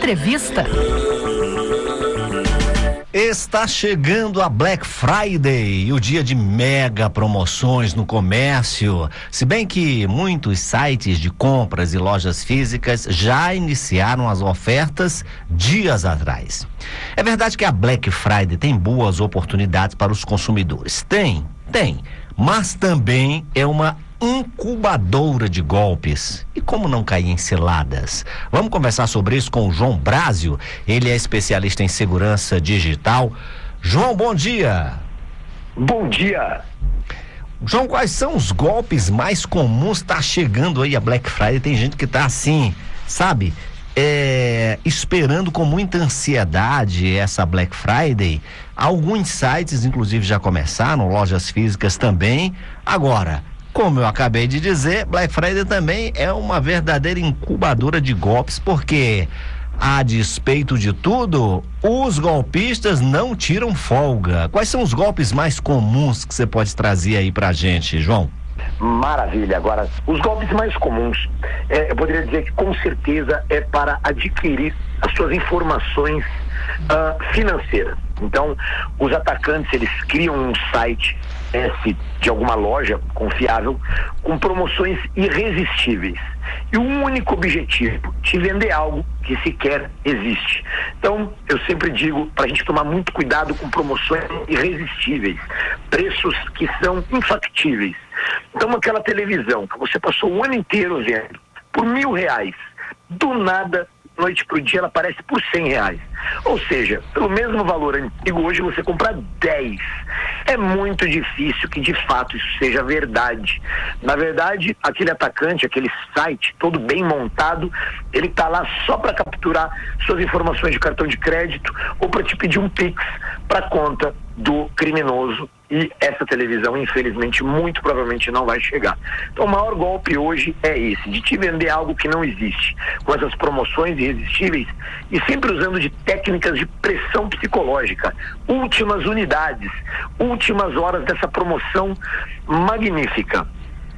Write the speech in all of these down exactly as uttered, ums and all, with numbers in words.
Entrevista. Está chegando a Black Friday, o dia de mega promoções no comércio. Se bem que muitos sites de compras e lojas físicas já iniciaram as ofertas dias atrás. É verdade que a Black Friday tem boas oportunidades para os consumidores. Tem, tem, mas também é uma incubadora de golpes. E como não cair em ciladas? Vamos conversar sobre isso com o João Brásio. Ele é especialista em segurança digital. João, bom dia. Bom dia. João, quais são os golpes mais comuns? Tá chegando aí a Black Friday, tem gente que tá assim, sabe, é, esperando com muita ansiedade essa Black Friday. Alguns sites, inclusive, já começaram, lojas físicas também. Agora, como eu acabei de dizer, Black Friday também é uma verdadeira incubadora de golpes, porque, a despeito de tudo, os golpistas não tiram folga. Quais são os golpes mais comuns que você pode trazer aí pra gente, João? Maravilha. Agora, os golpes mais comuns, é, eu poderia dizer que com certeza é para adquirir as suas informações uh, financeiras. Então, os atacantes, eles criam um site esse, de alguma loja confiável com promoções irresistíveis e o único objetivo, te vender algo que sequer existe. Então, eu sempre digo para a gente tomar muito cuidado com promoções irresistíveis, preços que são infactíveis. Então, aquela televisão que você passou o ano inteiro vendo por mil reais, do nada, noite pro dia, ela aparece por cem reais. Ou seja, pelo mesmo valor antigo, hoje você compra dez. É muito difícil que de fato isso seja verdade. Na verdade, aquele atacante, aquele site todo bem montado, ele tá lá só para capturar suas informações de cartão de crédito ou para te pedir um Pix para conta do criminoso. E essa televisão, infelizmente, muito provavelmente não vai chegar. Então, o maior golpe hoje é esse, de te vender algo que não existe, com essas promoções irresistíveis e sempre usando de técnicas de pressão psicológica. Últimas unidades, últimas horas dessa promoção magnífica.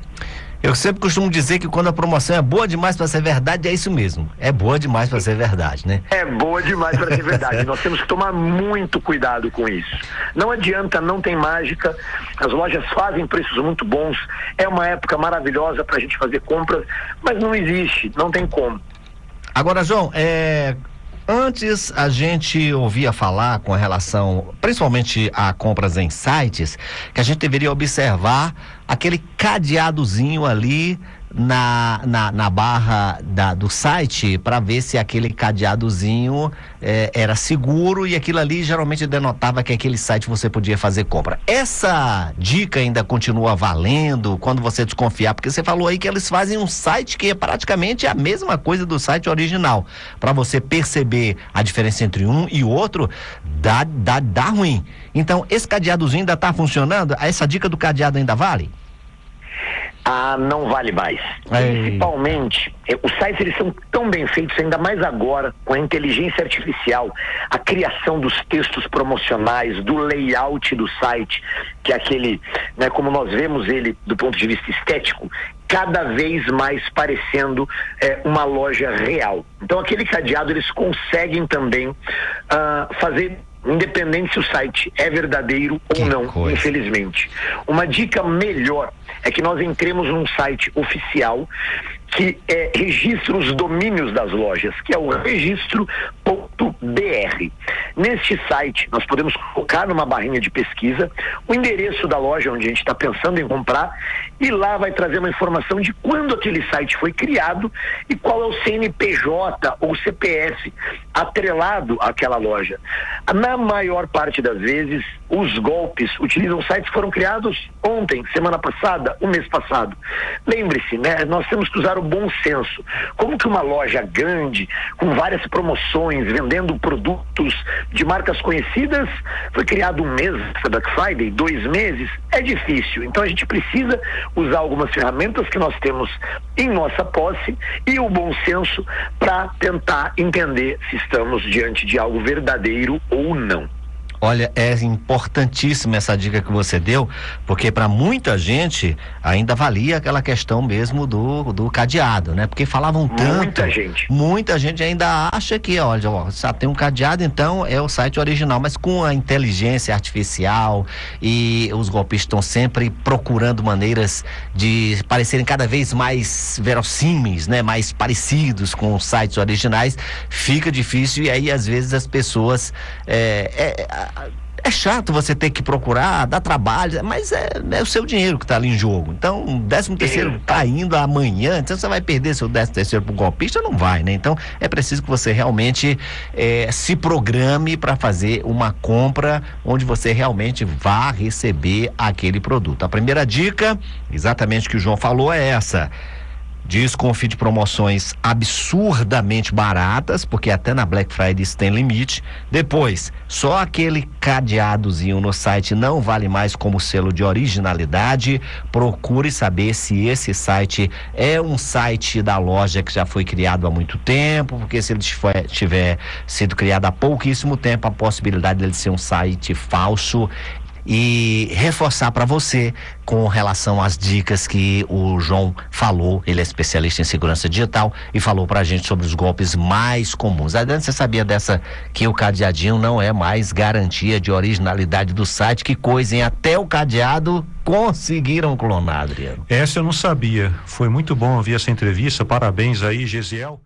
Eu sempre costumo dizer que quando a promoção é boa demais para ser verdade, é isso mesmo. É boa demais para ser verdade, né? É boa demais para ser verdade. Nós temos que tomar muito cuidado com isso. Não adianta, não tem mágica. As lojas fazem preços muito bons. É uma época maravilhosa para a gente fazer compras, mas não existe, não tem como. Agora, João, é... antes a gente ouvia falar com relação, principalmente a compras em sites, que a gente deveria observar aquele cadeadozinho ali na, na, na barra da, do site, para ver se aquele cadeadozinho é, era seguro, e aquilo ali geralmente denotava que aquele site você podia fazer compra. Essa dica ainda continua valendo quando você desconfiar, porque você falou aí que eles fazem um site que é praticamente a mesma coisa do site original. Para você perceber a diferença entre um e outro, dá, dá, dá ruim. Então, esse cadeadozinho ainda está funcionando? Essa dica do cadeado ainda vale? Ah, não vale mais. Ei. Principalmente, eh, os sites, eles são tão bem feitos, ainda mais agora, com a inteligência artificial, a criação dos textos promocionais, do layout do site, que é aquele, né, como nós vemos ele do ponto de vista estético, cada vez mais parecendo eh, uma loja real. Então, aquele cadeado, eles conseguem também ah, fazer, independente se o site é verdadeiro ou não, coisa. Infelizmente. Uma dica melhor é que nós entremos num site oficial que é, registra os domínios das lojas, que é o registro ponto b r. Neste site, nós podemos colocar numa barrinha de pesquisa o endereço da loja onde a gente está pensando em comprar, e lá vai trazer uma informação de quando aquele site foi criado e qual é o C N P J ou C P F atrelado àquela loja. Na maior parte das vezes, os golpes utilizam sites que foram criados ontem, semana passada, o mês passado. Lembre-se, né? Nós temos que usar o bom senso. Como que uma loja grande, com várias promoções, vendendo produtos de marcas conhecidas, foi criado um mês da Black Friday, dois meses? É difícil. Então a gente precisa usar algumas ferramentas que nós temos em nossa posse e o bom senso para tentar entender se estamos diante de algo verdadeiro ou não. Olha, é importantíssima essa dica que você deu, porque para muita gente ainda valia aquela questão mesmo do, do cadeado, né? Porque falavam tanto. Muita gente. Muita gente ainda acha que, olha, ó, só tem um cadeado, então é o site original, mas com a inteligência artificial e os golpistas estão sempre procurando maneiras de parecerem cada vez mais verossímeis, né? Mais parecidos com os sites originais, fica difícil e aí às vezes as pessoas é, é, é chato você ter que procurar, dá trabalho, mas é, é o seu dinheiro que está ali em jogo. Então, o décimo terceiro tá indo amanhã, então você vai perder seu décimo terceiro pro golpista? Não vai, né? Então, é preciso que você realmente é, se programe para fazer uma compra onde você realmente vá receber aquele produto. A primeira dica, exatamente o que o João falou, é essa. Desconfie de promoções absurdamente baratas, porque até na Black Friday isso tem limite. Depois, só aquele cadeadozinho no site não vale mais como selo de originalidade. Procure saber se esse site é um site da loja que já foi criado há muito tempo, porque se ele tiver sido criado há pouquíssimo tempo, a possibilidade dele ser um site falso. E reforçar para você com relação às dicas que o João falou, ele é especialista em segurança digital e falou pra gente sobre os golpes mais comuns. Adriano, você sabia dessa que o cadeadinho não é mais garantia de originalidade do site? Que coisa, hein? Até o cadeado conseguiram clonar, Adriano. Essa eu não sabia. Foi muito bom ouvir essa entrevista. Parabéns aí, Gesiel.